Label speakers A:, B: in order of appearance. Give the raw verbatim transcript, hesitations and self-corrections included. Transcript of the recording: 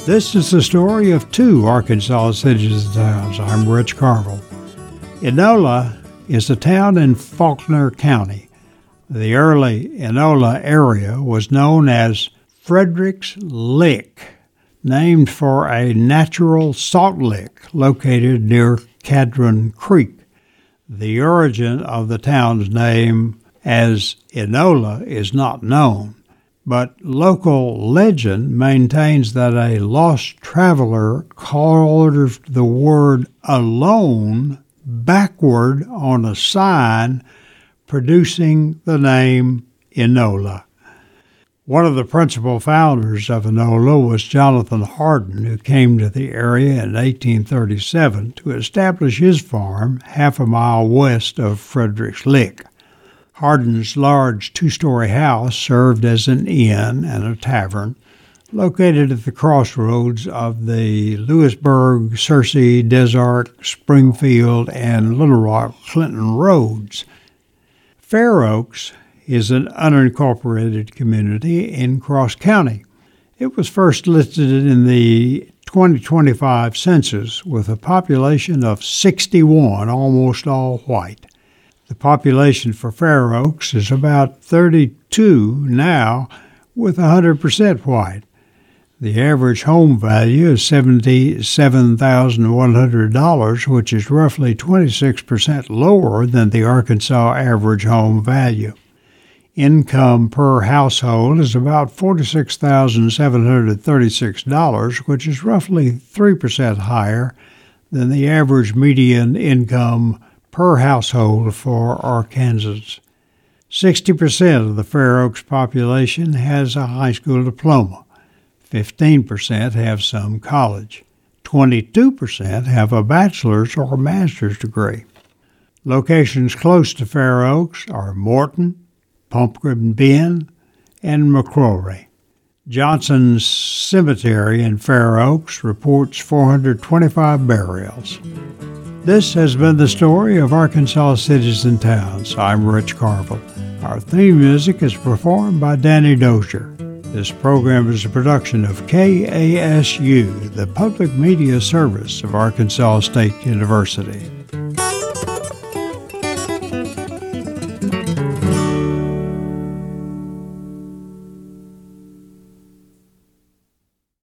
A: This is the story of two Arkansas cities and towns. I'm Rich Carville. Enola is a town in Faulkner County. The early Enola area was known as Frederick's Lick, named for a natural salt lick located near Cadron Creek. The origin of the town's name as Enola is not known, but local legend maintains that a lost traveler called the word alone backward on a sign, producing the name Enola. One of the principal founders of Enola was Jonathan Hardin, who came to the area in eighteen thirty-seven to establish his farm half a mile west of Frederick's Lick. Hardin's large two-story house served as an inn and a tavern located at the crossroads of the Lewisburg, Searcy, Desart, Springfield, and Little Rock Clinton roads. Fair Oaks is an unincorporated community in Cross County. It was first listed in the twenty twenty-five census with a population of sixty-one, almost all white. The population for Fair Oaks is about thirty-two now, with one hundred percent white. The average home value is seventy-seven thousand one hundred dollars, which is roughly twenty-six percent lower than the Arkansas average home value. Income per household is about forty-six thousand seven hundred thirty-six dollars, which is roughly three percent higher than the average median income per household for Arkansans. sixty percent of the Fair Oaks population has a high school diploma. fifteen percent have some college. twenty-two percent have a bachelor's or master's degree. Locations close to Fair Oaks are Morton, Pumpkin Bend, and McCrory. Johnson's Cemetery in Fair Oaks reports four hundred twenty-five burials. This has been the story of Arkansas cities and towns. I'm Rich Carville. Our theme music is performed by Danny Dozier. This program is a production of K A S U, the public media service of Arkansas State University.